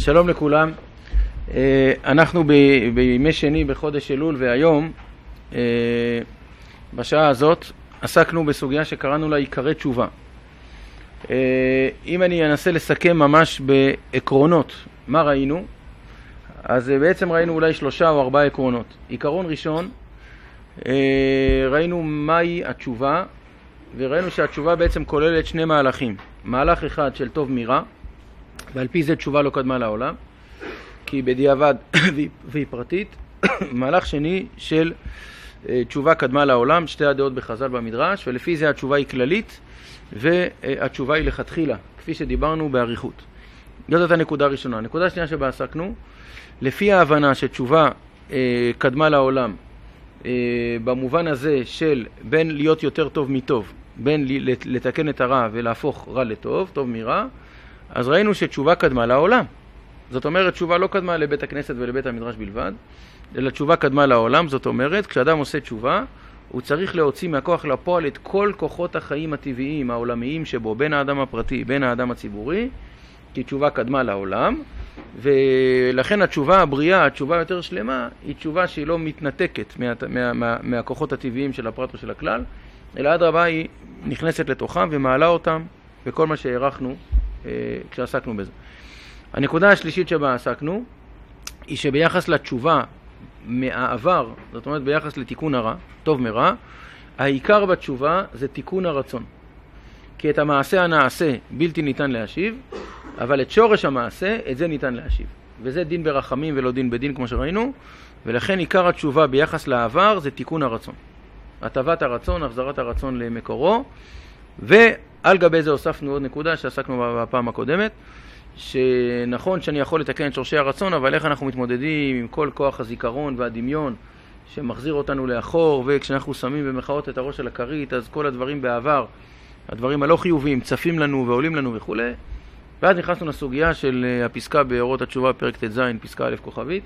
שלום לכולם. אנחנו בימי שני בחודש אלול, והיום בשעה הזאת עסקנו בסוגיה שקראנו לה עיקרי תשובה. אם אני אנסה לסכם ממש בעקרונות מה ראינו, אז בעצם ראינו אולי 3 או 4 עקרונות. עיקרון ראשון, ראינו מהי התשובה, וראינו שהתשובה בעצם כוללת 2 מהלכים. מהלך אחד של טוב מרע, ועל פי זה תשובה לא קדמה לעולם, כי בדיעבד והיא פרטית. מהלך שני של תשובה קדמה לעולם, 2 הדעות בחז"ל במדרש, ולפי זה התשובה היא כללית, והתשובה היא לכתחילה, כפי שדיברנו באריכות. זאת הנקודה הראשונה. הנקודה השנייה שבה עסקנו, לפי ההבנה שתשובה קדמה לעולם, במובן הזה של בין להיות יותר טוב מטוב, בין לתקן את הרע ולהפוך רע לטוב, טוב מרע, אז ראינו שתשובה קדמה לעולם. זאת אומרת, תשובה לא קדמה לבית הכנסת ולבית המדרש בלבד, אלא תשובה קדמה לעולם. זאת אומרת, כשאדם עושה תשובה, הוא צריך להוציא מהכוח לפועל את כל כוחות החיים הטבעיים, העולמיים שבו, בין האדם הפרטי, בין האדם הציבורי, כי תשובה קדמה לעולם, ולכן התשובה הבריאה, התשובה יותר שלמה, היא תשובה שהיא לא מתנתקת מהכוחות הטבעיים של הפרט או של הכלל, אלא אדרבה היא נכנסת לתוכם ומעלה אותם בכל מה שהערכנו כשעסקנו בזה. הנקודה השלישית שבה עסקנו היא שביחס לתשובה מהעבר, זאת אומרת ביחס לתיקון הרע, טוב מרע, העיקר בתשובה זה תיקון הרצון. כי את המעשה הנעשה בלתי ניתן להשיב, אבל את שורש המעשה, את זה ניתן להשיב. וזה דין ברחמים ולא דין בדין כמו שראינו, ולכן עיקר התשובה ביחס לעבר זה תיקון הרצון. הטבת הרצון, החזרת הרצון למקורו, ועל גבי זה הוספנו עוד נקודה שעסקנו בפעם הקודמת, שנכון שאני יכול לתקן את שורשי הרצון, אבל איך אנחנו מתמודדים עם כל כוח הזיכרון והדמיון שמחזיר אותנו לאחור, וכשאנחנו שמים במחאות את הראש על הכרית, אז כל הדברים בעבר, הדברים הלא חיוביים, צפים לנו ועולים לנו וכו'. ואז נכנסנו לסוגיה של הפסקה באורות התשובה, פרק ט"ז, פסקה א' כוכבית,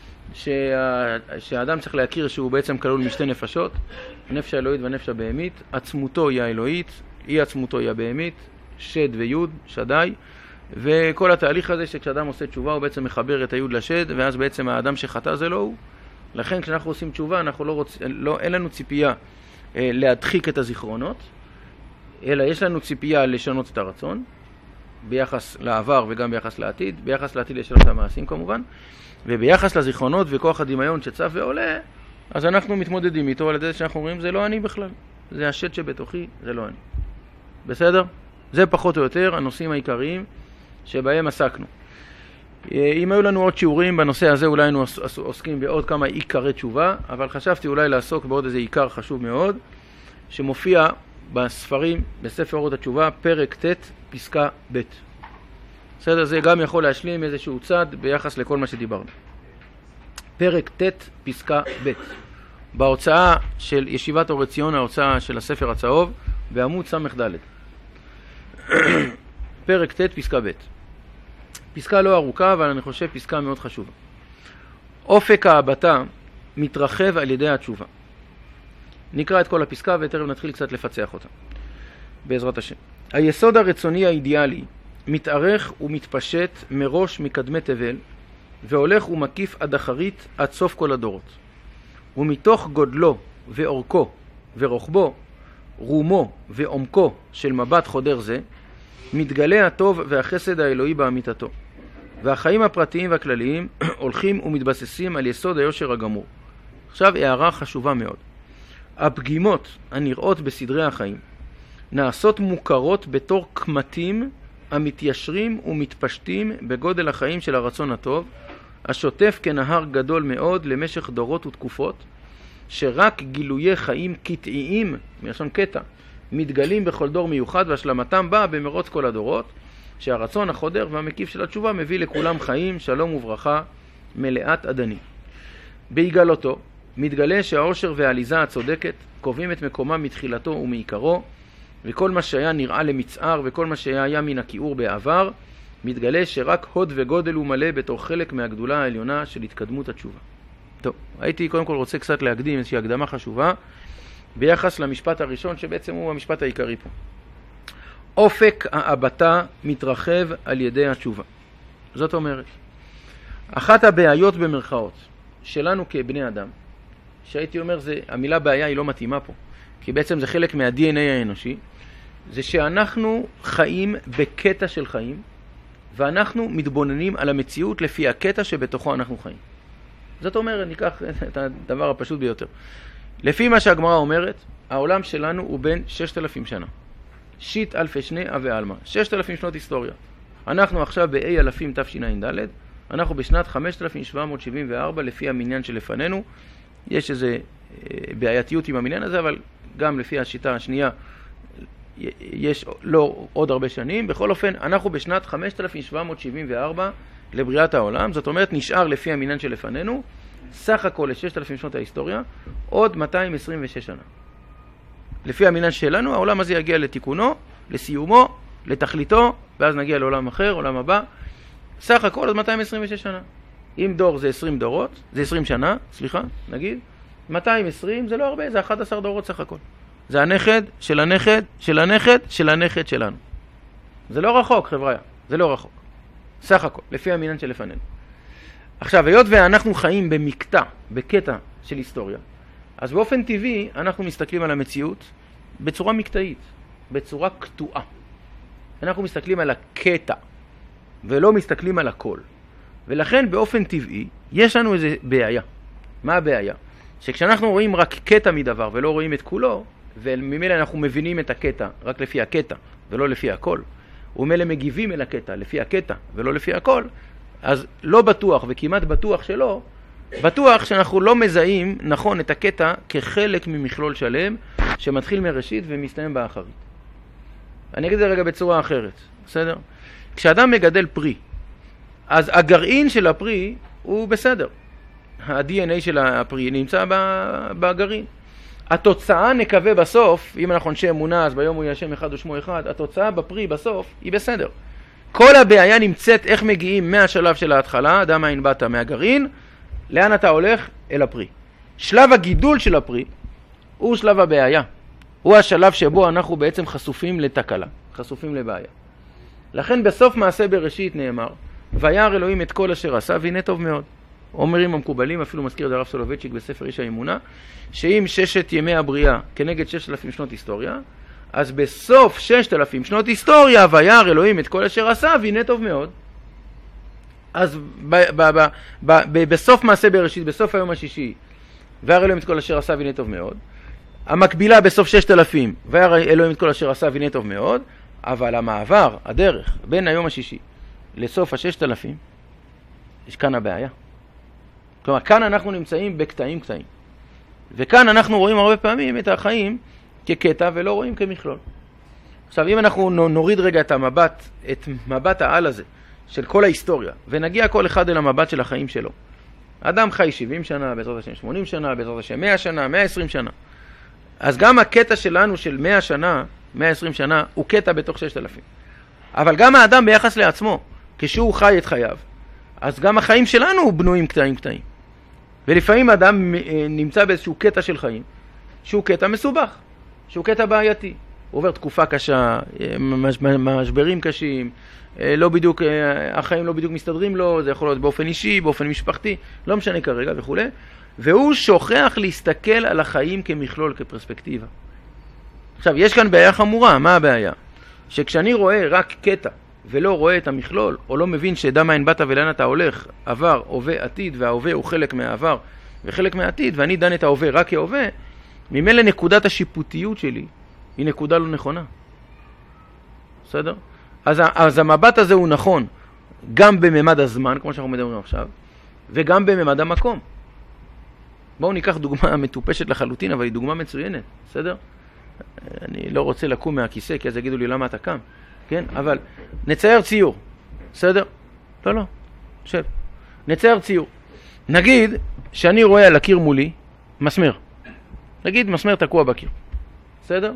שהאדם צריך להכיר שהוא בעצם כלול משתי נפשות, נפש האלוהית והנפש הבהמית. עצמותו היא האלוהית, אי עצמותו היא הבהמית, שד ויוד, שדי, וכל התהליך הזה שכשאדם עושה תשובה הוא בעצם מחבר את היוד לשד, ואז בעצם האדם שחטא זה לא הוא. לכן כשאנחנו עושים תשובה אנחנו אין לנו ציפייה להדחיק את הזיכרונות, אלא יש לנו ציפייה לשנות את הרצון, ביחס לעבר וגם ביחס לעתיד. ביחס לעתיד לשנות המעשים כמובן, וביחס לזיכרונות וכוח הדמיון שצף ועולה, אז אנחנו מתמודדים איתו על ידי שאנחנו אומרים זה לא אני בכלל, זה השד שבתוכי, זה לא אני. בסדר? זה פחות או יותר הנושאים העיקריים שבהם עסקנו. אם היו לנו עוד שיעורים בנושא הזה, אולי היינו עוסקים בעוד כמה עיקרי תשובה, אבל חשבתי אולי לעסוק בעוד איזה עיקר חשוב מאוד, שמופיע בספרים, בספר אורות התשובה, פרק ט' פסקה ב'. בסדר? זה גם יכול להשלים איזשהו צד ביחס לכל מה שדיברנו. פרק ט' פסקה ב'. בהוצאה של ישיבת אור עציון, ההוצאה של הספר הצהוב, בעמוד ס"ד. פרק ט' פסקה ב'. פסקה לא ארוכה, אבל אני חושב פסקה מאוד חשובה. אופק ההבטה מתרחב על ידי התשובה. נקרא את כל הפסקה ותכף נתחיל קצת לפצח אותה, בעזרת השם. היסוד הרצוני האידיאלי מתארך ומתפשט מראש מקדמי תבל, והולך ומקיף עד אחרית עד סוף כל הדורות. ומתוך גודלו ואורכו ורוחבו, רומו ועומקו של מבט חודר זה, מתגלה הטוב והחסד האלוהי באמיתתו. והחיים הפרטיים והכלליים הולכים ומתבססים על יסוד היושר הגמור. עכשיו הערה חשובה מאוד. הפגימות הנראות בסדרי החיים נעשות מוכרות בתור קמטים המתיישרים ומתפשטים בגודל החיים של הרצון הטוב, השוטף כנהר גדול מאוד למשך דורות ותקופות, שרק גילויי חיים קטעיים, מלשון קטע, מתגלים בכל דור מיוחד, והשלמתם באה במרוץ כל הדורות, שהרצון החודר והמקיף של התשובה מביא לכולם חיים, שלום וברכה, מלאת עדני. בהיגלותו מתגלה שהעושר והעליזה הצודקת קובעים את מקומם מתחילתו ומעיקרו, וכל מה שהיה נראה למצער וכל מה שהיה מן הכיעור בעבר, מתגלה שרק הוד וגודל הוא מלא בתור חלק מהגדולה העליונה של התקדמות התשובה. טוב, הייתי קודם כל רוצה קצת להקדים איזושהי הקדמה חשובה ביחס למשפט הראשון שבעצם הוא המשפט העיקרי פה. אופק ההבטה מתרחב על ידי התשובה. זאת אומרת, אחת הבעיות במרכאות שלנו כבני אדם, שהייתי אומר, המילה בעיה היא לא מתאימה פה, כי בעצם זה חלק מה-DNA האנושי, זה שאנחנו חיים בקטע של חיים, ואנחנו מתבוננים על המציאות לפי הקטע שבתוכו אנחנו חיים. זאת אומרת, ניקח את הדבר הפשוט ביותר. לפי מה שהגמרא אומרת, העולם שלנו הוא בין 6,000 שנה. שיט אלפי שני אבי אלמה. 6,000 שנות היסטוריה. אנחנו עכשיו ב-A אלפים תשע"ד, אנחנו בשנת 5,774 לפי המניין שלפנינו. יש איזו בעייתיות עם המניין הזה, אבל גם לפי השיטה השנייה יש לא עוד הרבה שנים. בכל אופן, אנחנו בשנת 5,774 לבריאת העולם. זאת אומרת, נשאר לפי המניין שלפנינו, סך הכל ל-6,000 שנות ההיסטוריה, עוד 226 שנה. לפי המניין שלנו, העולם הזה יגיע לתיקונו, לסיומו, לתכליתו, ואז נגיע לעולם אחר, עולם הבא. סך הכל עוד 226 שנה. אם דור זה 20 דורות, זה 20 שנה, סליחה, נגיד, 220 זה לא הרבה, זה 11 דורות סך הכל. זה הנכד של הנכד של הנכד של הנכד שלנו. זה לא רחוק, חבר'ה, זה לא רחוק. סך הכל, לפי המניין שלפנינו. עכשיו, היות ואנחנו חיים במקטע, בקטע של היסטוריה, אז באופן טבעי אנחנו מסתכלים על המציאות בצורה מקטעית, בצורה קטועה. אנחנו מסתכלים על הקטע, ולא מסתכלים על הכל. ולכן באופן טבעי יש לנו איזו בעיה. מה הבעיה? שכשאנחנו רואים רק קטע מדבר ולא רואים את כולו, וממילא אנחנו מבינים את הקטע רק לפי הקטע ולא לפי הכל, וממילא מגיבים אל הקטע לפי הקטע ולא לפי הכל, אז לא בטוח וכמעט בטוח שלא, בטוח שאנחנו לא מזהים נכון את הקטע כחלק ממכלול שלם שמתחיל מראשית ומסתיים באחרית. אני אגיד את זה רגע בצורה אחרת, בסדר? כשאדם מגדל פרי, אז הגרעין של הפרי הוא בסדר. ה-DNA של הפרי נמצא בגרעין. התוצאה נקווה בסוף, אם אנחנו אנשי אמונה, אז ביום הוא יהיה השם אחד ושמו אחד, התוצאה בפרי בסוף היא בסדר. כל הבעיה נמצאת איך מגיעים מהשלב של ההתחלה, אדם מאין באת מהגרעין, לאן אתה הולך? אל הפרי. שלב הגידול של הפרי הוא שלב הבעיה. הוא השלב שבו אנחנו בעצם חשופים לתקלה, חשופים לבעיה. לכן בסוף מעשה בראשית נאמר, וירא אלוהים את כל אשר עשה והנה טוב מאוד. אומרים המקובלים, אפילו מזכיר את הרב סולובייצ'יק בספר איש האמונה, שאם 6 ימי הבריאה כנגד 6,000 שנות היסטוריה, אז בסוף 6,000 שנות היסטוריה וירא אלוהים את כל אשר עשה והנה טוב מאוד. אז בסוף מעשה בראשית, בסוף היום השישי, וירא אלוהים את כל אשר עשה והנה טוב מאוד. המקבילה בסוף 6,000, וירא אלוהים את כל אשר עשה והנה טוב מאוד. אבל המעבר, הדרך, בין היום השישי לסוף 6,000, יש כאן הבעיה. כלומר, כאן אנחנו נמצאים בקטעים קטעים. וכאן אנחנו רואים הרבה פעמים את החיים כקטע ולא רואים כמכלול. עכשיו, אם אנחנו נוריד רגע את מבט העל הזה של כל ההיסטוריה, ונגיע כל אחד אל המבט של החיים שלו. אדם חי 70 שנה, בעזרת השם 80 שנה, בעזרת השם 100 שנה, 120 שנה. אז גם הקטע שלנו של 100 שנה, 120 שנה, הוא קטע בתוך 6,000. אבל גם האדם ביחס לעצמו, כשהוא חי את חייו, אז גם החיים שלנו בנויים קטעים קטעים. ולפעמים אדם נמצא באיזשהו קטע של חיים, שהוא קטע מסובך, שהוא קטע בעייתי. הוא עובר תקופה קשה, משברים קשים, לא בדיוק, החיים לא בדיוק מסתדרים לו, זה יכול להיות באופן אישי, באופן משפחתי, לא משנה כרגע וכו'. והוא שוכח להסתכל על החיים כמכלול, כפרספקטיבה. עכשיו, יש כאן בעיה חמורה. מה הבעיה? שכשאני רואה רק קטע ולא רואה את המכלול, או לא מבין שדע מאין באת ולאן אתה הולך, עבר, הווה, עתיד, וההווה הוא חלק מהעבר וחלק מהעתיד, ואני דן את ההווה רק כהווה, ממילא נקודת השיפוטיות שלי היא נקודה לא נכונה. בסדר? אז המבט הזה הוא נכון גם בממד הזמן, כמו שאנחנו מדברים עכשיו, וגם בממד המקום. בואו ניקח דוגמה מטופשת לחלוטין, אבל היא דוגמה מצוינת, בסדר? אני לא רוצה לקום מהכיסא, כי אז יגידו לי למה אתה קם, כן? אבל נצייר ציור, בסדר? לא, שב. נצייר ציור. נגיד שאני רואה על הקיר מולי מסמר. נגיד מסמר תקוע בקיר, בסדר?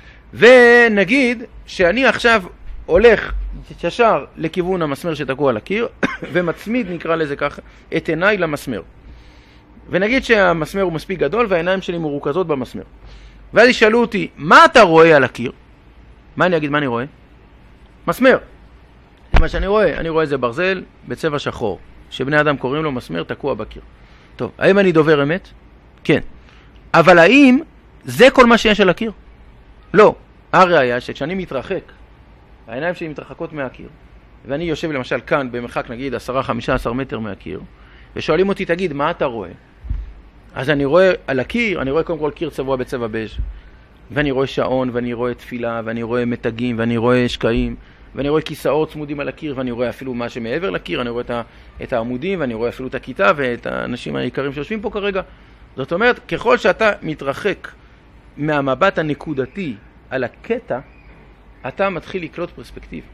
ונגיד שאני עכשיו הולך ישר לכיוון המסמר שתקוע על הקיר, ומצמיד, נקרא לזה ככה, את עיניי למסמר. ונגיד שהמסמר הוא מספיק גדול והעיניים שלי מרוכזות במסמר. ואז ישאלו אותי, מה אתה רואה על הקיר? מה אני אגיד, מה אני רואה? מסמר. מה שאני רואה, אני רואה איזה ברזל בצבע שחור, שבני אדם קוראים לו מסמר תקוע בקיר. טוב, האם אני דובר אמת? כן. אבל האם זה כל מה שיש על הקיר? לא. הראיה שכשאני מתרחק, העיניים שלי מתרחקות מהקיר, ואני יושב למשל כאן במרחק נגיד 10-15 מטר מהקיר, ושואלים אותי, תגיד, מה אתה רואה? אז אני רואה על הקיר, אני רואה קודם כל קיר צבוע בצבע בז', ואני רואה שעון, ואני רואה תפילה, ואני רואה מתגים, ואני רואה שקעים, ואני רואה כיסאות צמודים על הקיר, ואני רואה אפילו מה שמעבר לקיר, אני רואה את העמודים, ואני רואה אפילו את הכיתה ואת האנשים העיקרים שיושבים פה כרגע. זאת אומרת, ככל שאתה מתרחק מהמבט הנקודתי על הקטע, אתה מתחיל לקלוט פרספקטיבה.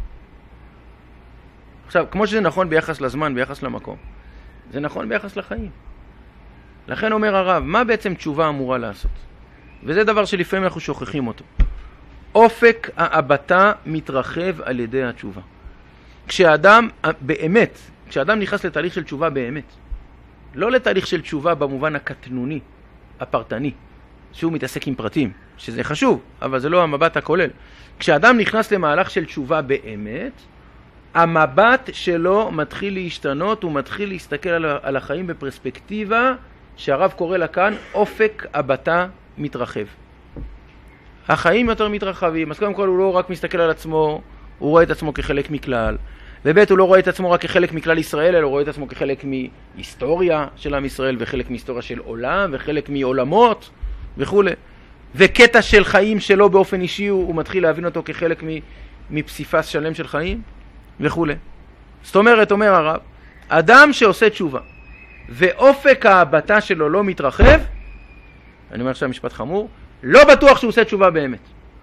עכשיו, כמו שזה נכון ביחס לזמן, ביחס למקום, זה נכון ביחס לחיים. לכן אומר הרב, מה בעצם תשובה אמורה לעשות? וזה דבר שלפעמים אנחנו שוכחים אותו. אופק ההבטה מתרחב על ידי התשובה. כשאדם באמת, כשאדם נכנס לתהליך של תשובה באמת, לא לתהליך של תשובה במובן הקטנוני, הפרטני, שהוא מתעסק עם פרטים, שזה חשוב, אבל זה לא המבט הכולל. כשאדם נכנס למהלך של תשובה באמת, המבט שלו מתחיל להשתנות, הוא מתחיל להסתכל על החיים בפרספקטיבה, שהרב קורא לה כאן, אופק הבטה מתרחב. החיים יותר מתרחבים, אז קודם כל הוא לא רק מסתכל על עצמו, הוא רואה את עצמו כחלק מכלל, ובית הוא לא רואה את עצמו רק כחלק מכלל ישראל, אלא הוא רואה את עצמו כחלק מהיסטוריה של עם ישראל, וחלק מהיסטוריה של עולם, וחלק מעולמות, וכו'. וקטע של חיים שלו באופן אישי, הוא מתחיל להבין אותו כחלק מפסיפס שלם של חיים, וכו'. זאת אומרת, אומר הרב, אדם שעושה תשובה, ואופק ההבטה שלו לא מתרחב, אני אומר עכשיו משפט חמור, לא בטוח שהוא עושה תשובה באמת.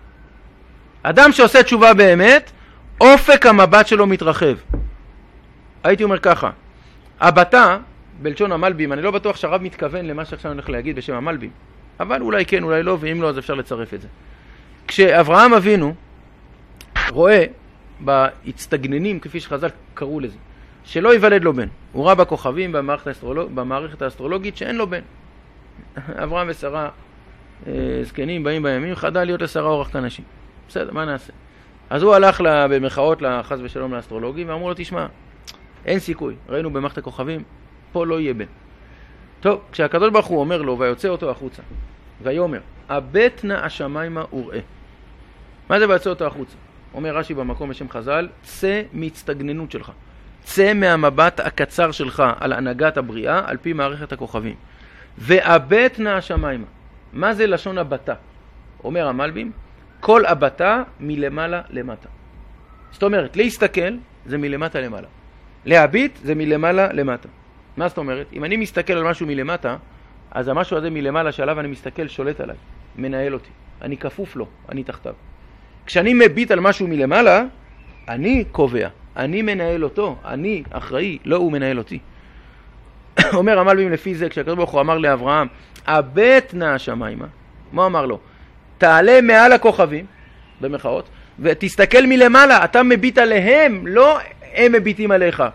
אדם שעושה תשובה באמת, אופק המבט שלו מתרחב. הייתי אומר ככה, הבטה, בלשון המלבים, אני לא בטוח שהרב מתכוון למה שעכשיו אני הולך להגיד בשם המלבים, אבל אולי כן, אולי לא, ואם לא, אז אפשר לצרף את זה. כשאברהם אבינו רואה בהצטגננים, כפי שחז"ל קראו לזה, שלא ייוולד לו בן, הוא ראה בכוכבים במערכת האסטרולוגית שאין לו בן. אברהם ושרה זקנים באים בימים, חדל להיות לשרה אורח כנשים. בסדר, מה נעשה? אז הוא הלך במחאות לחס ושלום לאסטרולוגים, ואמרו לו, תשמע, אין סיכוי, ראינו במערכת הכוכבים, פה לא יהיה בן. טוב, כשהקדוש ברוך הוא אומר לו, ויוצא אותו החוצה, ויאמר, הבט נא השמיימה וראה. מה זה ויוצא אותו החוצה? אומר רש"י במקום בשם חז"ל, צא מהצטגננות שלך. צא מהמבט הקצר שלך על הנהגת הבריאה, על פי מערכת הכוכבים. והבט נא השמיימה. מה זה לשון הבטה? אומר המלבים, כל הבטה מלמעלה למטה. זאת אומרת, להסתכל זה מלמטה למעלה. להביט זה מלמעלה למטה. מה זאת אומרת? אם אני מסתכל על משהו מלמטה, אז המשהו הזה מלמעלה שעליו אני מסתכל שולט עליי, מנהל אותי. אני כפוף לו, אני תחתיו. כשאני מביט על משהו מלמעלה, אני קובע, אני מנהל אותו, אני אחראי, לא הוא מנהל אותי. אומר המלבים לפי זה, כשהקדוש ברוך הוא אמר לאברהם, הבט נא השמיימה, מה אמר לו? תעלה מעל הכוכבים, במחאות, ותסתכל מלמעלה, אתה מביט עליהם, לא הם מביטים עליך.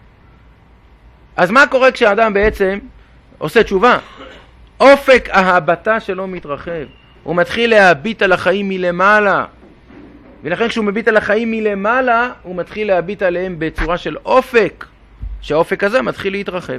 אז מה קורה כשאדם בעצם עושה תשובה? אופק ההבטה שלו מתרחב, הוא מתחיל להביט על החיים מלמעלה, ולכן כשהוא מביט על החיים מלמעלה, הוא מתחיל להביט עליהם בצורה של אופק, שהאופק הזה מתחיל להתרחב.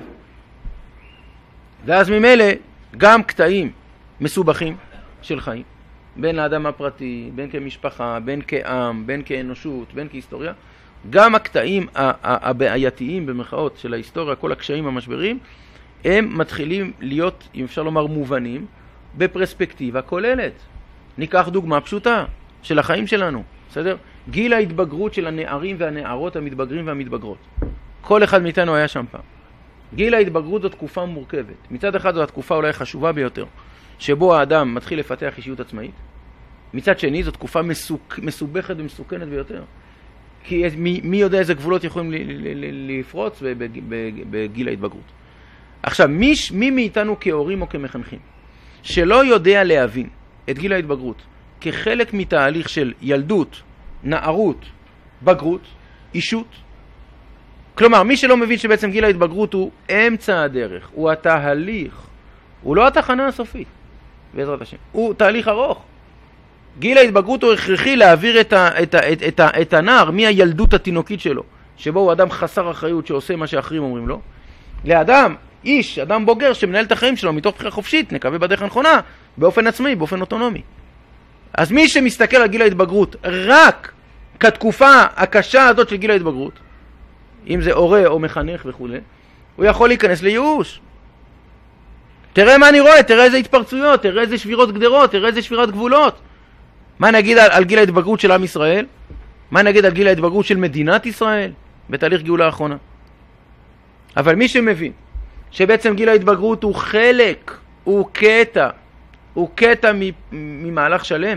ואז ממילא גם קטעים מסובכים של חיים, בין לאדם הפרטי, בין כמשפחה, בין כעם, בין כאנושות, בין כהיסטוריה, גם הקטעים הבעייתיים במחאות של ההיסטוריה, כל הקשיים המשברים, הם מתחילים להיות, אם אפשר לומר, מובנים בפרספקטיבה כוללת. ניקח דוגמה פשוטה של החיים שלנו, בסדר? גיל ההתבגרות של הנערים והנערות המתבגרים והמתבגרות. כל אחד מאיתנו היה שם פעם. גיל ההתבגרות זו תקופה מורכבת. מצד אחד זו התקופה אולי חשובה ביותר, שבו האדם מתחיל לפתח אישיות עצמאית. מצד שני זו תקופה מסובכת ומסוכנת ביותר. כי מי יודע איזה גבולות יכולים לפרוץ בגיל ההתבגרות. עכשיו, מי מאיתנו כהורים או כמחנכים, שלא יודע להבין את גיל ההתבגרות כחלק מתהליך של ילדות, נערות, בגרות, אישות, כלומר, מי שלא מבין שבעצם גיל ההתבגרות הוא אמצע הדרך, הוא התהליך, הוא לא התחנה הסופית, בעזרת השם, הוא תהליך ארוך. גיל ההתבגרות הוא הכרחי להעביר את הנער מהילדות התינוקית שלו שבו הוא אדם חסר אחריות שעושה מה שאחרים אומרים לו, לאדם, איש, אדם בוגר שמנהל את החיים שלו מתוך בחירה חופשית, נקווה בדרך הנכונה, באופן עצמאי, באופן אוטונומי. אז מי שמסתכל על גיל ההתבגרות רק כתקופה הקשה הזאת של גיל ההתבגרות, אם זה הורה או מחנך וכו', הוא יכול להיכנס לייאוש. תראה מה אני רואה, תראה איזה התפרצויות, תראה איזה שבירות גדרות, תראה איזה שבירת גבולות. מה נגיד על גיל ההתבגרות של עם ישראל? מה נגיד על גיל ההתבגרות של מדינת ישראל בתהליך גאולה האחרונה? אבל מי שמבין שבעצם גיל ההתבגרות הוא חלק, הוא קטע ממהלך שלם,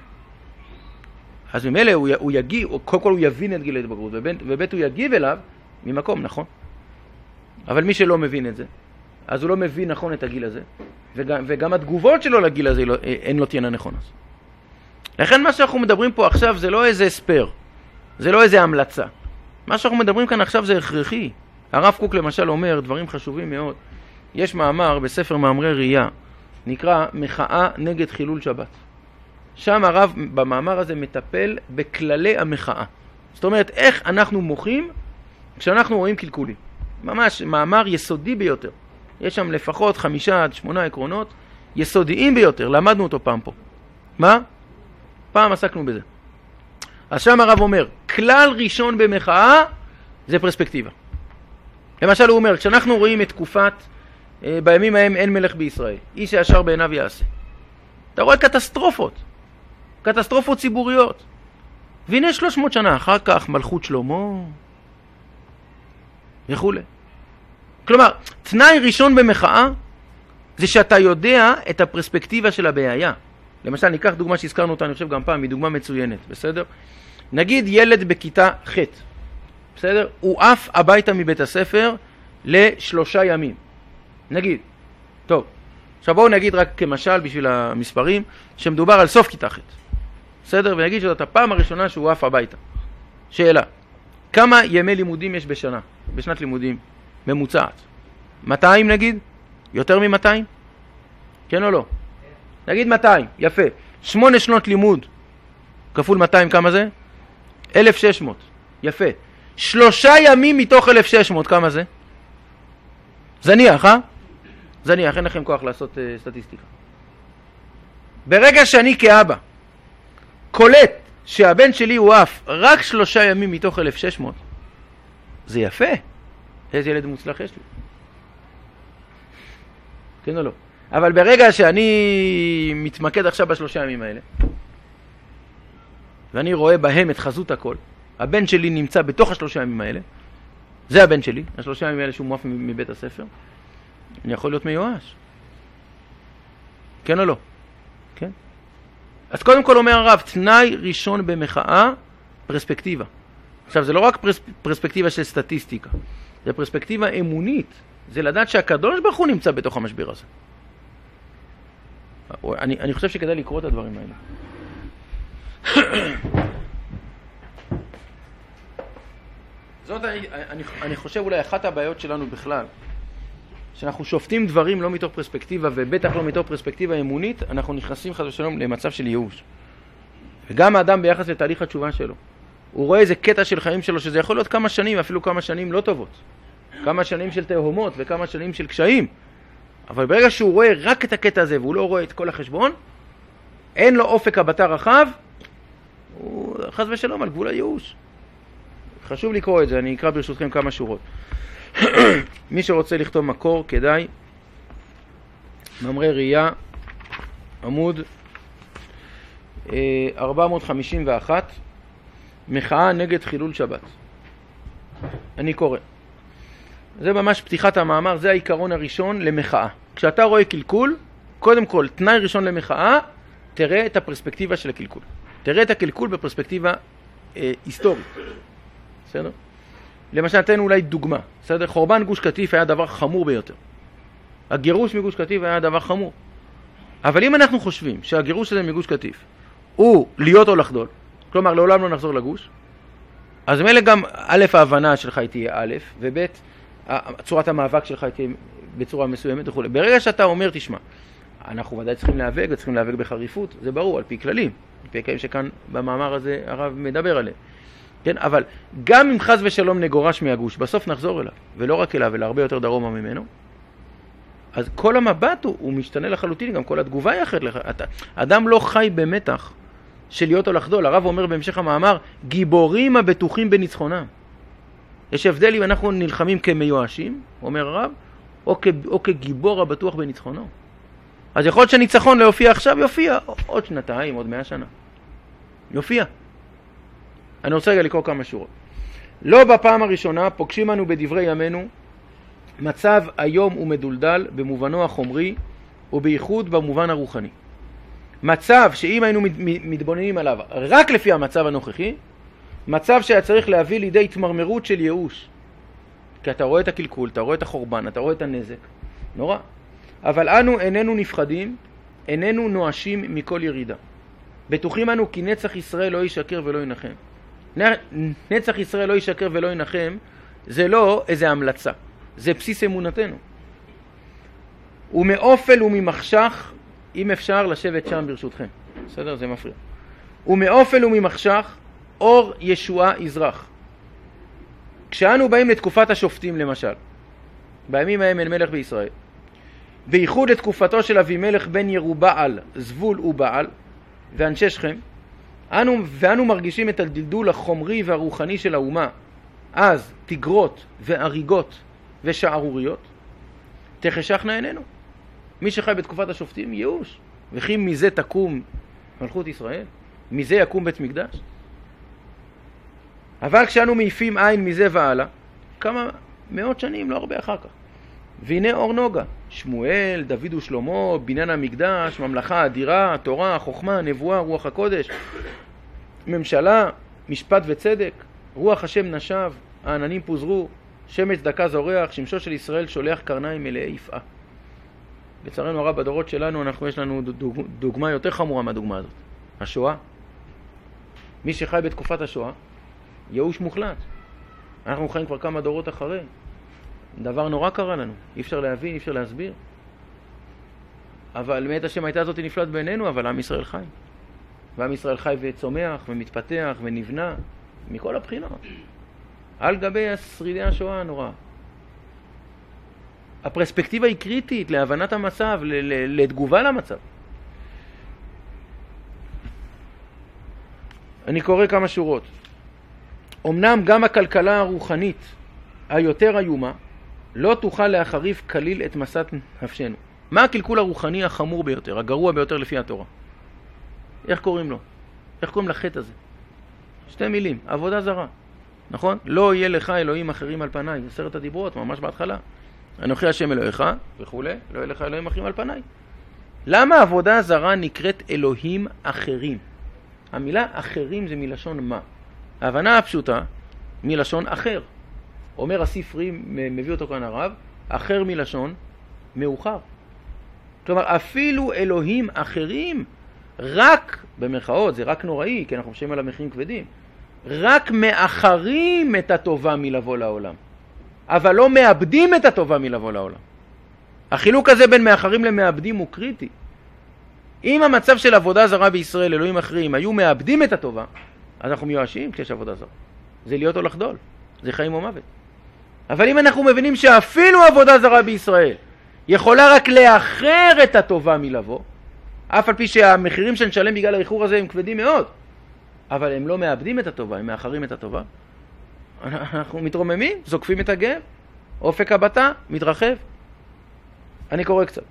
אז ממילא הוא יגיב, קודם כל הוא יבין את גיל ההתבגרות, ובית הוא יגיב אליו ממקום, נכון? אבל מי שלא מבין את זה, אז הוא לא מבין נכון את הגיל הזה, וגם התגובות שלו לגיל הזה אין לו תהיינה נכונות. לכן מה שאנחנו מדברים פה עכשיו זה לא איזה הספר, זה לא איזה המלצה. מה שאנחנו מדברים כאן עכשיו זה הכרחי. הרב קוק למשל אומר דברים חשובים מאוד. יש מאמר בספר מאמרי ראייה, נקרא מחאה נגד חילול שבת. שם הרב במאמר הזה מטפל בכללי המחאה. זאת אומרת, איך אנחנו מוחים כשאנחנו רואים קלקולים. ממש מאמר יסודי ביותר. יש שם לפחות 5 עד 8 עקרונות יסודיים ביותר. למדנו אותו פעם פה. מה? פעם עסקנו בזה. אז שם הרב אומר, כלל ראשון במחאה זה פרספקטיבה. למשל הוא אומר, כשאנחנו רואים את תקופת בימים ההם אין מלך בישראל, איש הישר בעיניו יעשה. אתה רואה קטסטרופות ציבוריות. והנה 300 שנה אחר כך מלכות שלמה וכו'. כלומר, תנאי ראשון במחאה זה שאתה יודע את הפרספקטיבה של הבעיה. למשל, ניקח דוגמה שהזכרנו אותה, אני חושב גם פעם, היא דוגמה מצוינת, בסדר? נגיד ילד בכיתה ח', בסדר? הוא עף הביתה מבית הספר ל3 ימים. נגיד. טוב. עכשיו בואו נגיד רק כמשל בשביל המספרים, שמדובר על סוף כיתה ח'. בסדר? ונגיד שזאת הפעם הראשונה שהוא עף הביתה. שאלה. כמה ימי לימודים יש בשנה? בשנת לימודים ממוצעת? 200 נגיד? יותר מ-200? כן או לא? נגיד 200, יפה. 8 שנות לימוד כפול 200 כמה זה? 1600, יפה. 3 ימים מתוך 1600 כמה זה? זניח, זניח, אין לכם כוח לעשות סטטיסטיקה. ברגע שאני כאבא קולט שהבן שלי הוא עף רק 3 ימים מתוך 1600, זה יפה. איזה ילד מוצלח יש לי. כן או לא? אבל ברגע שאני מתמקד עכשיו ב3 ימים האלה, ואני רואה בהם את חזות הכל, הבן שלי נמצא בתוך 3 ימים האלה, זה הבן שלי, 3 ימים האלה שהוא מועף מבית הספר, אני יכול להיות מיואש. כן או לא? כן? אז קודם כל אומר הרב, תנאי ראשון במחאה, פרספקטיבה. עכשיו זה לא רק פרספקטיבה של סטטיסטיקה, זה פרספקטיבה אמונית, זה לדעת שהקדוש ברוך הוא נמצא בתוך המשבר הזה. אני חושב שכדאי לקרוא את הדברים האלה. זאת אני חושב אולי אחת הבעיות שלנו בכלל, שאנחנו שופטים דברים לא מתוך פרספקטיבה, ובטח לא מתוך פרספקטיבה אמונית, אנחנו נכנסים חס ושלום למצב של ייאוש. וגם האדם ביחס לתהליך התשובה שלו, הוא רואה איזה קטע של חיים שלו, שזה יכול להיות כמה שנים, אפילו כמה שנים לא טובות. כמה שנים של תהומות וכמה שנים של קשיים. אבל ברגע שהוא רואה רק את הקטע הזה, והוא לא רואה את כל החשבון, אין לו אופק הבטה רחב, הוא חס ושלום על גבול הייאוש. חשוב לקרוא את זה, אני אקרא ברשותכם כמה שורות. מי שרוצה לכתוב מקור, כדאי. מאמרי ראייה, עמוד 451, מחאה נגד חילול שבת. אני קורא. זה ממש פתיחת המאמר, זה העיקרון הראשון למחאה. כשאתה רואה קלקול, קודם כל, תנאי ראשון למחאה, תראה את הפרספקטיבה של הקלקול. תראה את הקלקול בפרספקטיבה היסטורית. בסדר? למשל, נתן אולי דוגמה. בסדר? חורבן גוש קטיף היה דבר חמור ביותר. הגירוש מגוש קטיף היה דבר חמור. אבל אם אנחנו חושבים שהגירוש הזה מגוש קטיף הוא להיות או לחדול, כלומר, לעולם לא נחזור לגוש, אז מילא גם א', ההבנה שלך תהיה א', וב', צורת המאבק שלך תהיה בצורה מסוימת וכו'. ברגע שאתה אומר, תשמע, אנחנו ודאי צריכים להיאבק, וצריכים להיאבק בחריפות, זה ברור, על פי כללים, על פי כללים שכאן במאמר הזה הרב מדבר עליהם. כן, אבל גם אם חס ושלום נגורש מהגוש, בסוף נחזור אליו, ולא רק אליו, אלא הרבה יותר דרומה ממנו. אז כל המבט הוא משתנה לחלוטין, גם כל התגובה היא אחרת לך. אדם לא חי במתח של להיות או לחדול. הרב אומר בהמשך המאמר, גיבורים הבטוחים בניצחונם. יש הבדל אם אנחנו נלחמים כמיואשים, אומר הרב, או כגיבור הבטוח בניצחונו. אז יכול להיות שניצחון לא יופיע עכשיו, יופיע עוד שנתיים, עוד 100 שנה. יופיע. אני רוצה רגע לקרוא כמה שורות. לא בפעם הראשונה פוגשים אנו בדברי ימינו מצב היום ומדולדל במובנו החומרי ובייחוד במובן הרוחני. מצב שאם היינו מתבוננים עליו רק לפי המצב הנוכחי, מצב שהיה צריך להביא לידי התמרמרות של ייאוש. כי אתה רואה את הקלקול, אתה רואה את החורבן, אתה רואה את הנזק. נורא. אבל אנו איננו נפחדים, איננו נואשים מכל ירידה. בטוחים אנו כי נצח ישראל לא ישקר ולא ינחם. נצח ישראל לא ישקר ולא ינחם, זה לא איזה המלצה. זה בסיס אמונתנו. ומאופל וממחשך, אם אפשר לשבת שם ברשותכם. בסדר? זה מפריע. ומאופל וממחשך, אור ישועה יזרח. כשאנו באים לתקופת השופטים למשל, בימים ההם אין מלך בישראל, בייחוד לתקופתו של אבימלך בן ירובעל, זבול ובעל, ואנשי שכם, ואנו מרגישים את הדלדול החומרי והרוחני של האומה, אז תגרות ואריגות ושערוריות, תחשכנה עינינו. מי שחי בתקופת השופטים, ייאוש. וכי מזה תקום מלכות ישראל? מזה יקום בית מקדש? אבל כשאנו מעיפים עין מזה והלאה, כמה מאות שנים, לא הרבה אחר כך. והנה אור נוגה, שמואל, דוד ושלמה, בניין המקדש, ממלכה אדירה, תורה, חוכמה, נבואה, רוח הקודש, ממשלה, משפט וצדק, רוח השם נשב, העננים פוזרו, שמץ דקה זורח, שמשו של ישראל שולח קרניים מלאי יפעה. לצערנו הרב, בדורות שלנו יש לנו דוגמה יותר חמורה מהדוגמה הזאת. השואה. מי שחי בתקופת השואה, ייאוש מוחלט. אנחנו חיים כבר כמה דורות אחרי. דבר נורא קרה לנו. אי אפשר להבין, אי אפשר להסביר. אבל מאת השם הייתה הזאת נפלט בינינו, אבל עם ישראל חי. ועם ישראל חי וצומח ומתפתח ונבנה מכל הבחינות. על גבי שרידי השואה הנורא. הפרספקטיבה היא קריטית להבנת המצב, לתגובה למצב. אני קורא כמה שורות. אמנם גם הכלכלה הרוחנית היותר איומה לא תוכל להחריף כליל את מסת נפשנו. מה הקלקול הרוחני החמור ביותר, הגרוע ביותר לפי התורה? איך קוראים לו? איך קוראים לחטא הזה? 2 מילים, עבודה זרה. נכון? לא יהיה לך אלוהים אחרים על פניי. 10 הדיברות, ממש בהתחלה. אנוכי השם אלוהיך וכו', לא יהיה לך אלוהים אחרים על פניי. למה עבודה זרה נקראת אלוהים אחרים? המילה אחרים זה מלשון מה? ההבנה הפשוטה מלשון אחר. אומר הספרי, מביא אותו כאן הרב, אחר מלשון מאוחר. כלומר, אפילו אלוהים אחרים, רק, במרכאות, זה רק נוראי, כי אנחנו חושבים על המחירים כבדים, רק מאחרים את הטובה מלבוא לעולם. אבל לא מאבדים את הטובה מלבוא לעולם. החילוק הזה בין מאחרים למאבדים הוא קריטי. אם המצב של עבודה זרה בישראל, אלוהים אחרים, היו מאבדים את הטובה, אז אנחנו מיואשים כשיש עבודה זרה. זה להיות או לחדול. זה חיים או מוות. אבל אם אנחנו מבינים שאפילו עבודה זרה בישראל יכולה רק לאחר את הטובה מלבוא, אף על פי שהמחירים שנשלם בגלל האיחור הזה הם כבדים מאוד, אבל הם לא מאבדים את הטובה, הם מאחרים את הטובה. אנחנו מתרוממים, זוקפים את הגב, אופק הבטה, מתרחב. אני קורא קצת.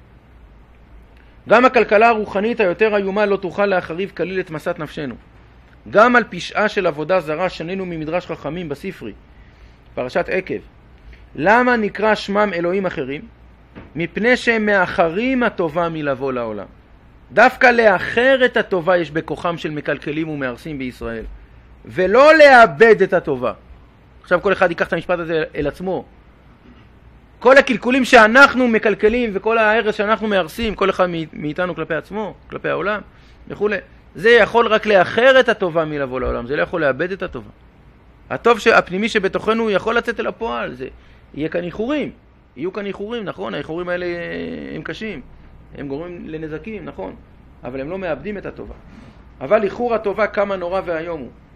גם הכלכלה הרוחנית היותר איומה לא תוכל להחריב כליל את מסת נפשנו. גם על פשעה של עבודה זרה שנינו ממדרש חכמים בספרי, פרשת עקב. למה נקרא שמם אלוהים אחרים? מפני שהם מאחרים הטובה מלבוא לעולם. דווקא לאחר את הטובה יש בכוחם של מקלקלים ומארסים בישראל, ולא לאבד את הטובה. עכשיו כל אחד ייקח את המשפט הזה אל עצמו. כל הקלקולים שאנחנו מקלקלים וכל ההרס שאנחנו מארסים, כל אחד מאיתנו כלפי עצמו, כלפי העולם וכו', זה יכול רק לאחר את הטובה מלבוא לעולם, זה לא יכול לאבד את הטובה. הטוב הפנימי שבתוכנו יכול לצאת אל הפועל, זה יהיה כאן איחורים, יהיו כאן איחורים, נכון, האיחורים האלה הם קשים, הם גורמים לנזקים, נכון, אבל הם לא מאבדים את הטובה. אבל איחור הטובה כמה נורא והיום הוא.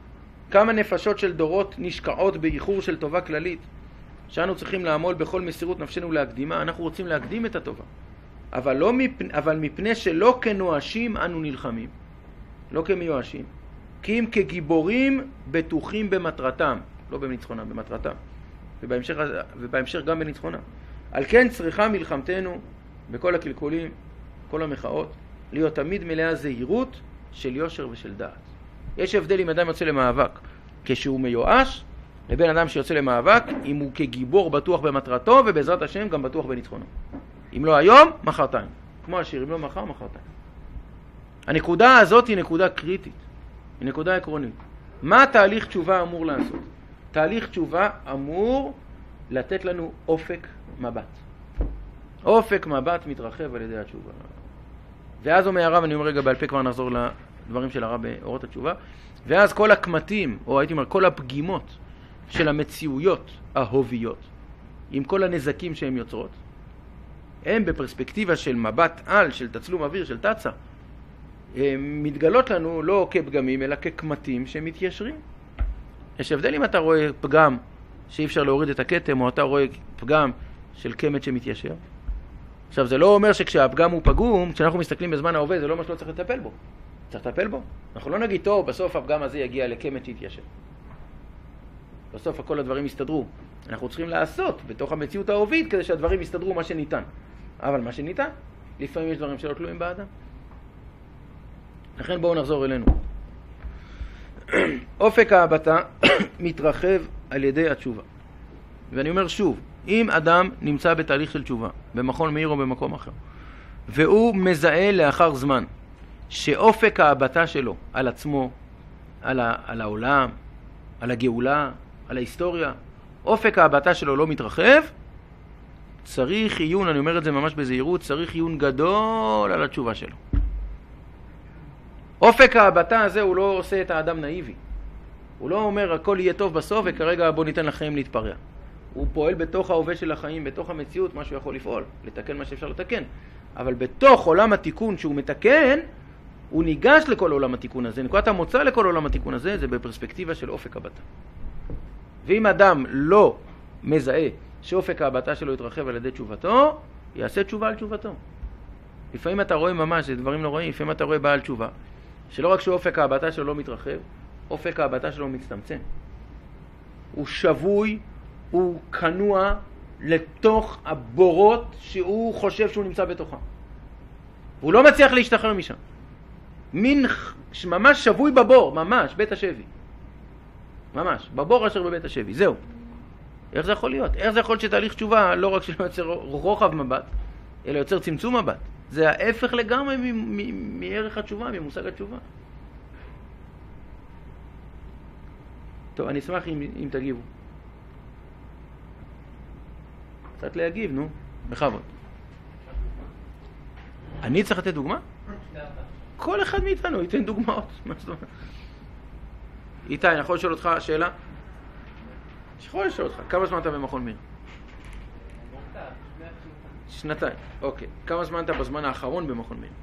כמה נפשות של דורות נשקעות באיחור של טובה כללית, שאנו צריכים לעמול בכל מסירות נפשנו להקדימה. אנחנו רוצים להקדים את הטובה, אבל מפני שלא כנואשים אנו נלחמים, לא כמיואשים, כי אם כגיבורים בטוחים במטרתם, לא בניצחונם, במטרתם, ובהמשך גם בניצחונם. על כן צריכה מלחמתנו בכל הקלקולים, כל המחאות, להיות תמיד מלאה זהירות של יושר ושל דעת. יש הבדל אם אדם יוצא למאבק כשהוא מיואש, לבין אדם שיוצא למאבק אם הוא כגיבור בטוח במטרתו, ובעזרת השם גם בטוח בניצחונו. אם לא היום, מחרתיים. כמו השיר, אם לא מחר, מחרתיים. הנקודה הזאת היא נקודה קריטית, היא נקודה עקרונית. מה תהליך תשובה אמור לעשות? תהליך תשובה אמור לתת לנו אופק מבט. אופק מבט מתרחב על ידי התשובה. ואז אומר הרב, אני אומר רגע בעל פה, כבר נחזור לדברים של הרב באורות התשובה, ואז כל הקמתים, או הייתי אומר כל הפגימות של המציאויות ההוביות, עם כל הנזקים שהן יוצרות, הם בפרספקטיבה של מבט על, של תצלום אוויר, של תצה, מתגלות לנו לא כפגמים, אלא כקמתים שמתיישרים. יש הבדל אם אתה רואה פגם שאי אפשר להוריד את הכתם, או אתה רואה פגם של קמת שמתיישר. עכשיו, זה לא אומר שכשהפגם הוא פגום, כשאנחנו מסתכלים בזמן ההווה, זה לא מה שלא צריך לטפל בו. צריך לטפל בו. אנחנו לא נגיד, טוב, בסוף הפגם הזה יגיע לקמת שהתיישר. בסוף כל הדברים יסתדרו. אנחנו צריכים לעשות בתוך המציאות ההווית כדי שהדברים יסתדרו מה שניתן. אבל מה שניתן, לפעמים יש דברים שלא תלויים באדם. לכן בואו נחזור אלינו. אופק ההבטה מתרחב על ידי התשובה. ואני אומר שוב, אם אדם נמצא בתהליך של תשובה, במכון מאיר או במקום אחר, והוא מזהה לאחר זמן שאופק ההבטה שלו על עצמו, על העולם, על הגאולה, על ההיסטוריה, אופק ההבטה שלו לא מתרחב, צריך עיון, אני אומר את זה ממש בזהירות, צריך עיון גדול על התשובה שלו. אופק ההבטה הזה הוא לא עושה את האדם נאיבי. הוא לא אומר הכל יהיה טוב בסוף וכרגע בוא ניתן לחיים להתפרע. הוא פועל בתוך ההווה של החיים, בתוך המציאות, מה שהוא יכול לפעול, לתקן מה שאפשר לתקן. אבל בתוך עולם התיקון שהוא מתקן, הוא ניגש לכל עולם התיקון הזה. נקודת המוצא לכל עולם התיקון הזה, זה בפרספקטיבה של אופק הבטה. ואם אדם לא מזהה שאופק ההבטה שלו יתרחב על ידי תשובתו, יעשה תשובה על תשובתו. לפעמים אתה רואה ממש, זה דברים לא רואים, לפעמים אתה רואה בעל תשובה, שלא רק שאופק ההבטה שלו לא מתרחב, אופק ההבטה שלו מצטמצם. הוא שבוי, הוא כנוע לתוך הבורות שהוא חושב שהוא נמצא בתוכה. הוא לא מצליח להשתחרר משם. מין ממש שבוי בבור, ממש, בית השבי. ממש, בבור אשר בבית השבי, זהו. איך זה יכול להיות? איך זה יכול להיות שתהליך תשובה לא רק שלא יוצר רוחב מבט, אלא יוצר צמצום מבט? זה ההפך לגמרי מערך התשובה, ממושג התשובה. טוב, אני אשמח אם תגיבו. קצת להגיב, נו, בכבוד. אני צריך לתת דוגמה? כל אחד מאיתנו ייתן דוגמאות. מה זאת אומרת? איתי, אני יכול לשאול אותך שאלה? יכול לשאול אותך, כמה זמן אתה במכון מאיר? שנתיים, אוקיי. כמה זמן אתה בזמן האחרון במכון מאיר?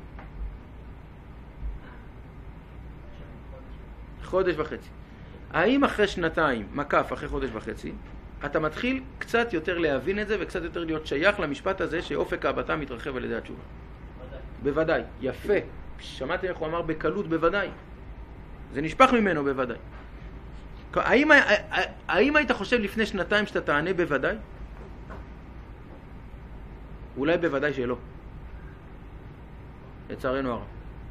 חודש וחצי. האם אחרי שנתיים, מקף אחרי חודש וחצי, אתה מתחיל קצת יותר להבין את זה וקצת יותר להיות שייך למשפט הזה שאופק ההבטה מתרחב על ידי התשובה? בוודאי. יפה. שמעתם איך הוא אמר בקלות בוודאי. זה נשפך ממנו בוודאי. האם היית חושב לפני שנתיים שאתה תענה בוודאי? אולי בוודאי שלא. לצערנו הרב.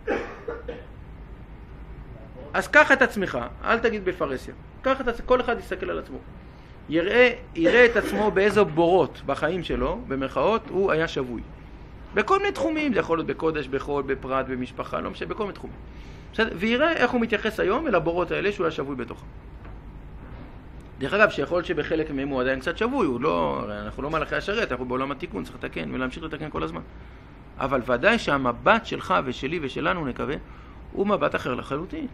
אז קח את עצמך, אל תגיד בפרסיה. כל אחד יסתכל על עצמו. יראה את עצמו באיזו בורות בחיים שלו, במרכאות, הוא היה שבוי. בכל מיני תחומים, זה יכול להיות בקודש, בחול, בפרט, במשפחה, לא משנה, בכל מיני תחומים. ויראה איך הוא מתייחס היום אל הבורות האלה שהוא היה שבוי בתוכם. דרך אגב, שיכול להיות שבחלק מהם הוא עדיין קצת שבוי, אנחנו לא מלאכי השרת, אנחנו בעולם התיקון, צריך לתקן ולהמשיך לתקן כל הזמן. אבל ודאי שהמבט שלך ושלי ושלנו, נקווה, הוא מבט אחר לחלוטין.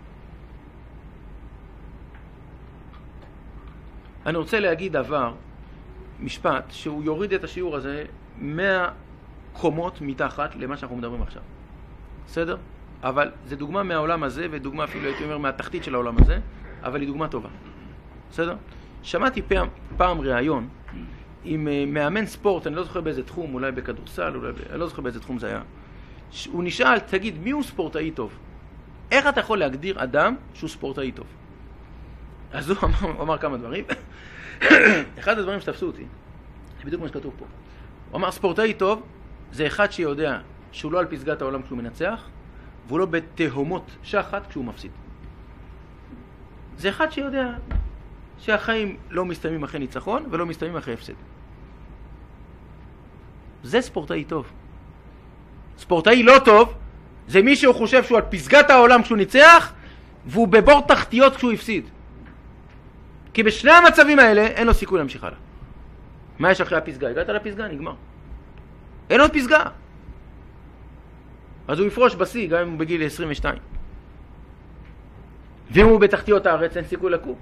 אני רוצה להגיד דבר, משפט, שהוא יוריד את השיעור הזה 100 קומות מתחת למה שאנחנו מדברים עכשיו. בסדר? אבל זה דוגמה מהעולם הזה, ודוגמה אפילו הייתי אומר מהתחתית של העולם הזה, אבל היא דוגמה טובה. בסדר? שמעתי פעם ראיון עם מאמן ספורט, אני לא זוכר באיזה תחום, אולי בכדורסל, אני לא זוכר באיזה תחום זה היה. הוא נשאל, תגיד, מי הוא ספורטאי טוב? איך אתה יכול להגדיר אדם שהוא ספורטאי טוב? אז הוא אמר כמה דברים. אחד הדברים שתפסו אותי, זה בדיוק מה שכתוב פה. הוא אמר, ספורטאי טוב זה אחד שיודע שהוא לא על פסגת העולם כשהוא מנצח, והוא לא בתהומות שחת כשהוא מפסיד. זה אחד שיודע שהחיים לא מסתיימים אחרי ניצחון ולא מסתיימים אחרי הפסד. זה ספורטאי טוב. ספורטאי לא טוב זה מי שהוא חושב שהוא על פסגת העולם כשהוא ניצח והוא בבור תחתיות כשהוא הפסיד. כי בשני המצבים האלה אין לו סיכוי להמשיך הלאה. מה יש אחרי הפסגה? הגעת לפסגה, נגמר. אין עוד פסגה. אז הוא יפרוש בשיא גם אם הוא בגיל 22. ואם הוא בתחתיות הארץ אין סיכוי לקום.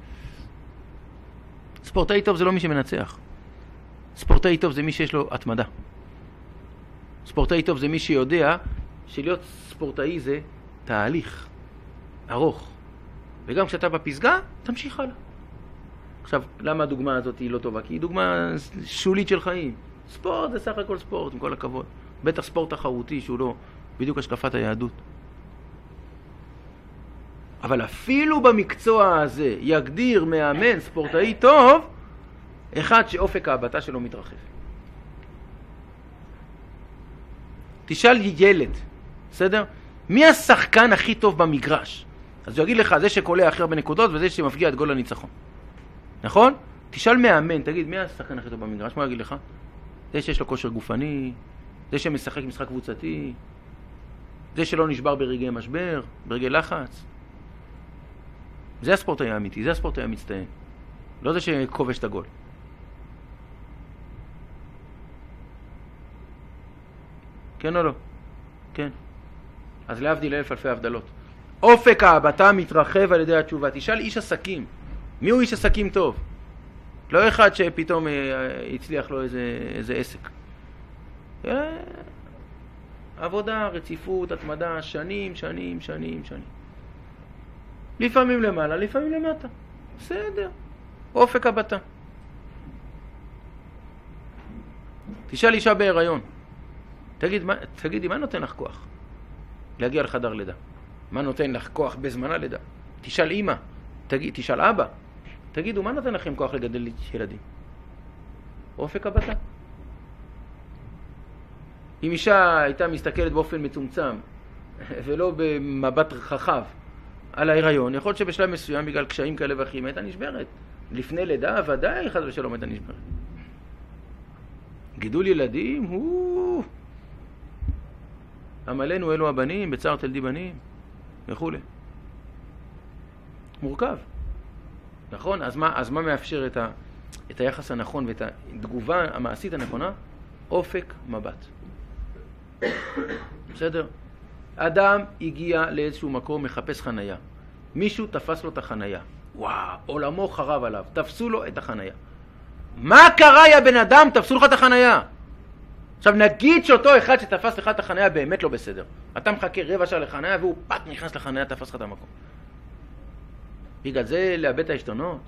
ספורטאי טוב זה לא מי שמנצח. ספורטאי טוב זה מי שיש לו התמדה. ספורטאי טוב זה מי שיודע שלהיות ספורטאי זה תהליך ארוך. וגם כשאתה בפסגה, תמשיך הלאה. עכשיו, למה הדוגמה הזאת היא לא טובה? כי היא דוגמה שולית של חיים. ספורט זה סך הכל ספורט, עם כל הכבוד. בטח ספורט תחרותי שהוא לא בדיוק השקפת היהדות. אבל אפילו במקצוע הזה יגדיר מאמן ספורטאי טוב אחד שאופק ההבטה שלו מתרחב. תשאל ילד, בסדר? מי השחקן הכי טוב במגרש? אז הוא יגיד לך, זה שקולה הכי הרבה נקודות וזה שמפגיע את גול הניצחון. נכון? תשאל מאמן, תגיד, מי השחקן הכי טוב במגרש? מה יגיד לך? זה שיש לו כושר גופני, זה שמשחק משחק קבוצתי, זה שלא נשבר ברגעי משבר, ברגעי לחץ. זה הספורטאי האמיתי, זה הספורטאי המצטיין. לא זה שכובש את הגול. כן או לא? כן. אז להבדיל אלף אלפי הבדלות. אופק ההבטה מתרחב על ידי התשובה. תשאל איש עסקים. מי הוא איש עסקים טוב? לא אחד שפתאום הצליח לו איזה עסק. עבודה, רציפות, התמדה, שנים. לפעמים למעלה, לפעמים למטה. בסדר. אופק הבטה. תשאל אישה בהיריון. תגידי, מה נותן לך כוח? להגיע לחדר לידה. מה נותן לך כוח בזמן הלידה? תשאל אמא. תשאל אבא. תגידו, מה נותן לכם כוח לגדל ילדים? אופק הבטה. אם אישה הייתה מסתכלת באופן מצומצם ולא במבט רחב על ההיריון, יכול להיות שבשלב מסוים בגלל קשיים כאלה ואחרים הייתה נשברת. לפני לידה ודאי חס ושלום הייתה נשברת. גידול ילדים הוא עמלנו אלו הבנים, בצער תלדי בנים וכו'. מורכב. נכון? אז מה מאפשר את היחס הנכון ואת התגובה המעשית הנכונה? אופק מבט. בסדר? אדם הגיע לאיזשהו מקום, מחפש חנייה. מישהו תפס לו את החנייה. וואו, עולמו חרב עליו. תפסו לו את החנייה. מה קרה יא בן אדם? תפסו לך את החנייה. עכשיו נגיד שאותו אחד שתפס לך את החנייה באמת לא בסדר. אתה מחכה רבע שעה לחנייה והוא פת נכנס לחנייה, תפס לך את המקום. בגלל זה לאבד את העשתונות.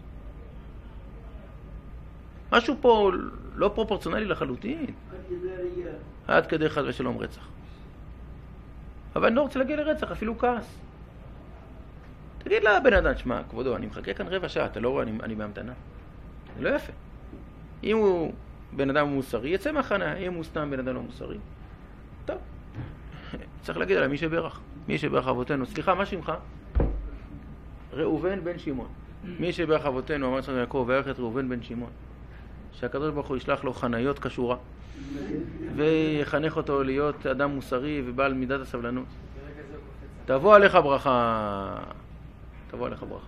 משהו פה לא פרופורציונלי לחלוטין. עד כדי חס ושלום רצח. אבל אני לא רוצה להגיע לרצח, אפילו כעס. תגיד לבן אדם, שמע, כבודו, אני מחכה כאן רבע שעה, אתה לא רואה, אני בהמתנה. זה לא יפה. אם הוא בן אדם מוסרי, יצא מהחנה. אם הוא סתם בן אדם לא מוסרי, טוב. צריך להגיד עליו, מי שברך. מי שברך אבותינו. סליחה, מה שמך? ראובן בן שמעון. מי שברך אבותינו, אמר יצחק יעקב, ויברך את ראובן בן שמעון. שהקדוש ברוך הוא ישלח לו חניות כשורה. ויחנך אותו להיות אדם מוסרי ובעל מידת הסבלנות. תבוא עליך ברכה. תבוא עליך ברכה.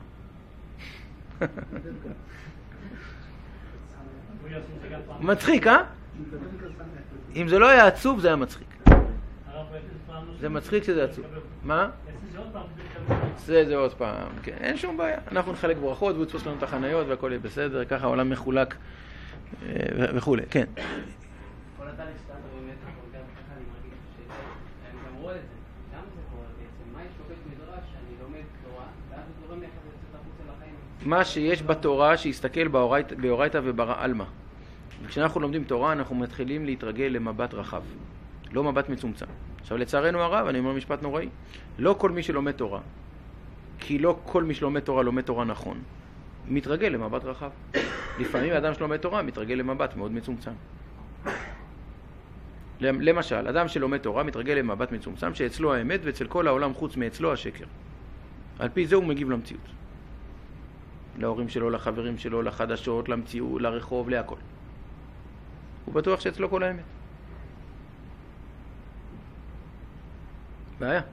מצחיק, אה? אם זה לא היה עצוב, זה היה מצחיק. זה מצחיק שזה עצוב. מה? זה עוד פעם. כן, אין שום בעיה. אנחנו נחלק ברכות והוא יתפוס לנו את החניות והכל יהיה בסדר. ככה העולם מחולק וכו'. כן. כל התהליך שאתה באמת גם ככה אני מרגיש שאני גם רואה את זה. למה זה קורה בעצם? מה יש בבית מדרש שאני לומד תורה ואז הוא זורם יחד לצאת החוצה מה שיש בתורה שיסתכל באורייתא וברעלמא. וכשאנחנו לומדים תורה אנחנו מתחילים להתרגל למבט רחב, לא מבט מצומצם. עכשיו לצערנו הרב, אני אומר משפט נוראי, לא כל מי שלומד תורה, כי לא כל מי שלומד תורה לומד תורה נכון, מתרגל למבט רחב. לפעמים האדם שלומד תורה מתרגל למבט מאוד מצומצם. למשל, אדם שלומד תורה מתרגל למבט מצומצם שאצלו האמת ואצל כל העולם חוץ מאצלו השקר. על פי זה הוא מגיב למציאות. להורים שלו, לחברים שלו, לחדשות, למציאות, לרחוב, להכל. הוא בטוח שאצלו כל האמת. בעיה.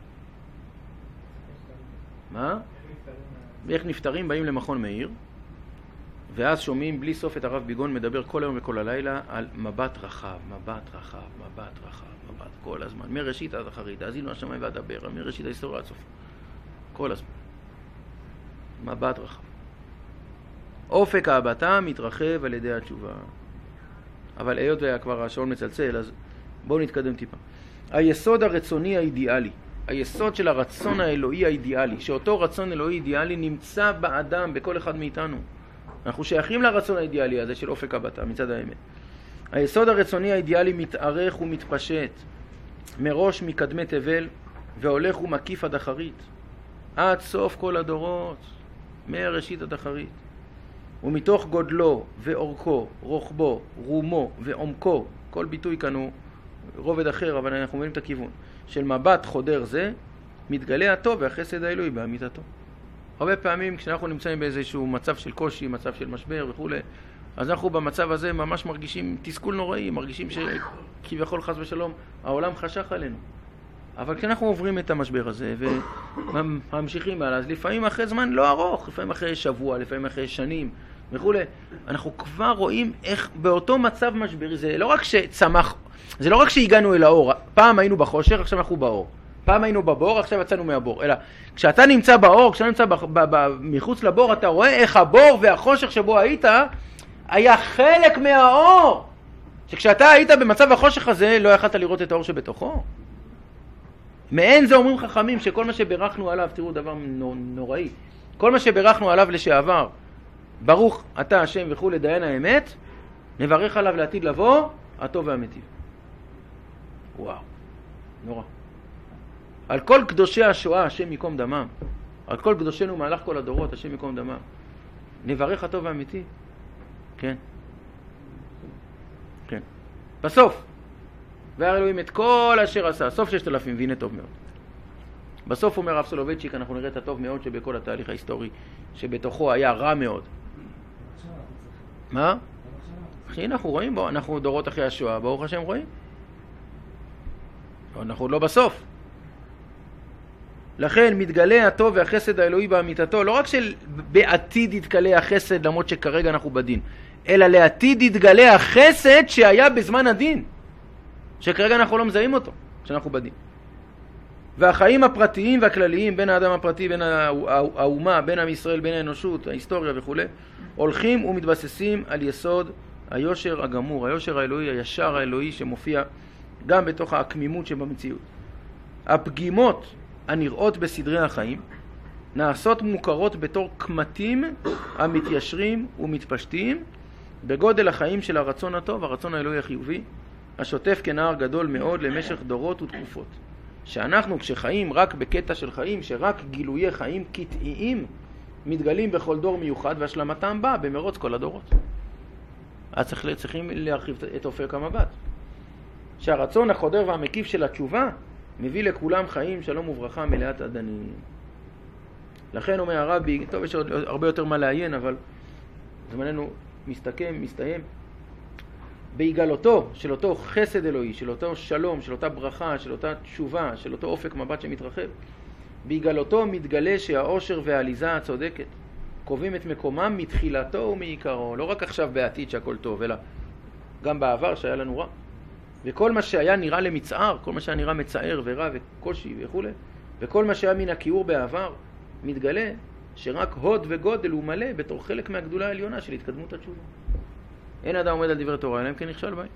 מה? איך נפטרים? באים למכון מאיר, ואז שומעים בלי סוף את הרב ביגון מדבר כל היום וכל הלילה על מבט רחב, מבט רחב, מבט רחב, מבט כל הזמן. מראשית עד אחרית, האזינו השמיים ועד הבאר, מראשית ההיסטוריה עד סוף. כל הזמן. מבט רחב. אופק ההבטה מתרחב על ידי התשובה. אבל היות וכבר השעון מצלצל, אז בואו נתקדם טיפה. היסוד הרצוני האידיאלי, היסוד של הרצון האלוהי האידיאלי, שאותו רצון אלוהי אידיאלי נמצא באדם, בכל אחד מאיתנו. אנחנו שייכים לרצון האידיאלי הזה של אופק הבטה, מצד האמת. היסוד הרצוני האידיאלי מתארך ומתפשט, מראש מקדמי תבל, והולך ומקיף עד אחרית, עד סוף כל הדורות, מראשית עד אחרית. ומתוך גודלו ואורכו, רוחבו, רומו ועומקו, כל ביטוי כאן הוא רובד אחר, אבל אנחנו מבינים את הכיוון, של מבט חודר זה, מתגלה הטוב והחסד האלוהי באמיתתו. הרבה פעמים כשאנחנו נמצאים באיזשהו מצב של קושי, מצב של משבר וכו', אז אנחנו במצב הזה ממש מרגישים תסכול נוראי, מרגישים שכביכול חס ושלום העולם חשך עלינו. אבל כשאנחנו עוברים את המשבר הזה וממשיכים הלאה, אז לפעמים אחרי זמן לא ארוך, לפעמים אחרי שבוע, לפעמים אחרי שנים וכו', אנחנו כבר רואים איך באותו מצב משברי, זה לא רק שצמח, זה לא רק שהגענו אל האור, פעם היינו בחושך, עכשיו אנחנו באור. פעם היינו בבור, עכשיו יצאנו מהבור. אלא כשאתה נמצא באור, כשאתה נמצא מחוץ לבור, אתה רואה איך הבור והחושך שבו היית היה חלק מהאור. שכשאתה היית במצב החושך הזה, לא יכלת לראות את האור שבתוכו. מעין זה אומרים חכמים שכל מה שברכנו עליו, תראו דבר נוראי, כל מה שברכנו עליו לשעבר, ברוך אתה השם וכו' לדיין האמת, נברך עליו לעתיד לבוא, הטוב והמיטיב. וואו, נורא. על כל קדושי השואה, השם יקום דמם, על כל קדושינו מהלך כל הדורות, השם יקום דמם, נברך הטוב והמיטיב. כן. כן. בסוף, והרי אלוהים את כל אשר עשה, סוף 6,000, והנה טוב מאוד. בסוף אומר הרב סולובייצ'יק, אנחנו נראה את הטוב מאוד שבכל התהליך ההיסטורי, שבתוכו היה רע מאוד. מה? הנה אנחנו רואים בו, אנחנו דורות אחרי השואה, ברוך השם רואים. אנחנו לא בסוף. לכן מתגלה הטוב והחסד האלוהי באמיתתו, לא רק שבעתיד יתגלה החסד למרות שכרגע אנחנו בדין, אלא לעתיד יתגלה החסד שהיה בזמן הדין, שכרגע אנחנו לא מזהים אותו, שאנחנו בדין. והחיים הפרטיים והכלליים, בין האדם הפרטי, בין האומה, בין עם ישראל, בין האנושות, ההיסטוריה וכו', הולכים ומתבססים על יסוד היושר הגמור, היושר האלוהי, הישר האלוהי שמופיע גם בתוך העקמימות שבמציאות. הפגימות הנראות בסדרי החיים נעשות מוכרות בתור קמטים המתיישרים ומתפשטים בגודל החיים של הרצון הטוב, הרצון האלוהי החיובי, השוטף כנהר גדול מאוד למשך דורות ותקופות. שאנחנו כשחיים רק בקטע של חיים, שרק גילויי חיים קטעיים מתגלים בכל דור מיוחד, והשלמתם באה במרוץ כל הדורות. אז צריכים להרחיב את אופק המבט. שהרצון החודר והמקיף של התשובה מביא לכולם חיים שלום וברכה מלאת עדנים. לכן אומר הרבי, טוב יש עוד הרבה יותר מה לעיין, אבל זמננו מסתיים. בהיגלותו של אותו חסד אלוהי, של אותו שלום, של אותה ברכה, של אותה תשובה, של אותו אופק מבט שמתרחב, בהיגלותו מתגלה שהאושר והעליזה הצודקת קובעים את מקומם מתחילתו ומעיקרו, לא רק עכשיו בעתיד שהכל טוב, אלא גם בעבר שהיה לנו רע. וכל מה שהיה נראה למצער, כל מה שהיה נראה מצער ורע וקושי וכו', וכל מה שהיה מן הכיעור בעבר, מתגלה שרק הוד וגודל הוא מלא בתור חלק מהגדולה העליונה של התקדמות התשובה. אין אדם עומד על דברי תורה, אלא אם כן נכשל בהם.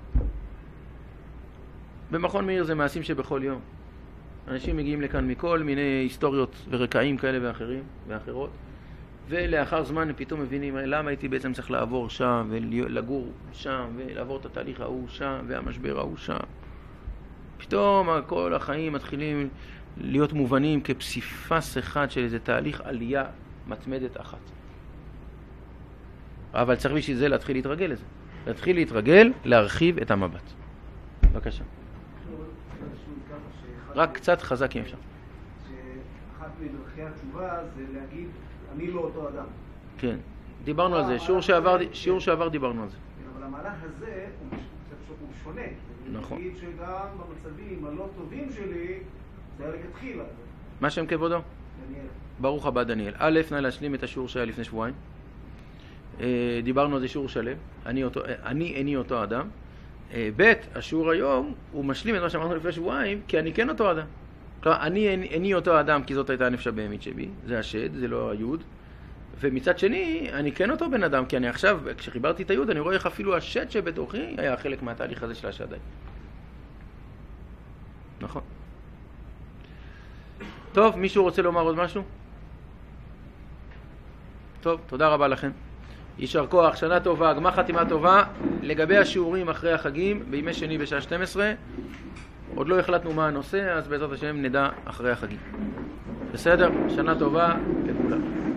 במכון מאיר זה מעשים שבכל יום. אנשים מגיעים לכאן מכל מיני היסטוריות ורקעים כאלה ואחרים ואחרות, ולאחר זמן הם פתאום מבינים למה הייתי בעצם צריך לעבור שם ולגור שם ולעבור את התהליך ההוא שם והמשבר ההוא שם. פתאום כל החיים מתחילים להיות מובנים כפסיפס אחד של איזה תהליך עלייה מתמדת אחת. אבל צריך בשביל זה להתחיל להתרגל לזה. להתחיל להתרגל, להרחיב את המבט. בבקשה. רק קצת חזק אם אפשר. שאחת מדרכי התשובה זה להגיד, אני לא אותו אדם. כן, דיברנו על זה. שיעור שעבר דיברנו על זה. אבל המהלך הזה הוא שונה. נכון. אני אגיד שגם במצבים הלא טובים שלי, זה היה לכתחילה. מה שם כבודו? דניאל. ברוך הבא דניאל. א', נא להשלים את השיעור שהיה לפני שבועיים. דיברנו על זה שיעור שלם. אני איני אותו אדם. ב', השיעור היום הוא משלים את מה שאמרנו לפני שבועיים, כי אני כן אותו אדם. כלומר, אני איני אותו אדם כי זאת הייתה הנפש הבהמית שבי, זה השד, זה לא היוד. ומצד שני, אני כן אותו בן אדם, כי אני עכשיו, כשחיברתי את היוד, אני רואה איך אפילו השד שבתוכי היה חלק מהתהליך הזה של השדי. נכון. טוב, מישהו רוצה לומר עוד משהו? טוב, תודה רבה לכם. יישר כוח, שנה טובה, גמר חתימה טובה. לגבי השיעורים אחרי החגים, בימי שני בשעה 12, עוד לא החלטנו מה הנושא, אז בעזרת השם נדע אחרי החגים. בסדר? שנה טובה לכולם.